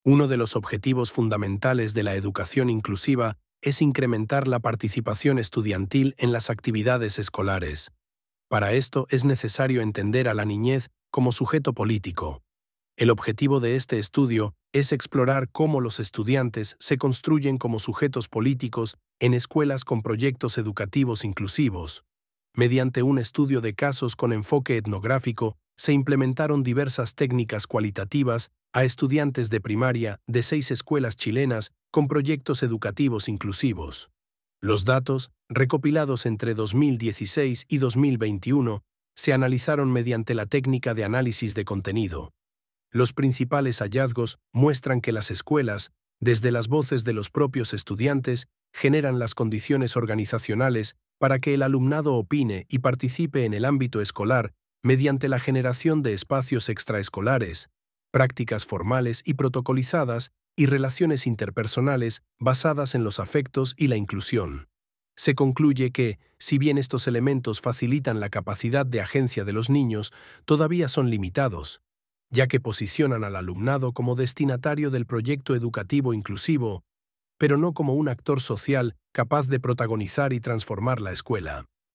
Uno de los objetivos fundamentales de la educación inclusiva es incrementar la participación estudiantil en las actividades escolares. Para esto es necesario entender a la niñez como sujeto político. El objetivo de este estudio es explorar cómo los estudiantes se construyen como sujetos políticos en escuelas con proyectos educativos inclusivos. Mediante un estudio de casos con enfoque etnográfico, se implementaron diversas técnicas cualitativas a estudiantes de primaria de 6 escuelas chilenas con proyectos educativos inclusivos. Los datos, recopilados entre 2016 y 2021, se analizaron mediante la técnica de análisis de contenido. Los principales hallazgos muestran que las escuelas, desde las voces de los propios estudiantes, generan las condiciones organizacionales para que el alumnado opine y participe en el ámbito escolar mediante la generación de espacios extraescolares, prácticas formales y protocolizadas y relaciones interpersonales basadas en los afectos y la inclusión. Se concluye que, si bien estos elementos facilitan la capacidad de agencia de los niños, todavía son limitados, ya que posicionan al alumnado como destinatario del proyecto educativo inclusivo, pero no como un actor social capaz de protagonizar y transformar la escuela.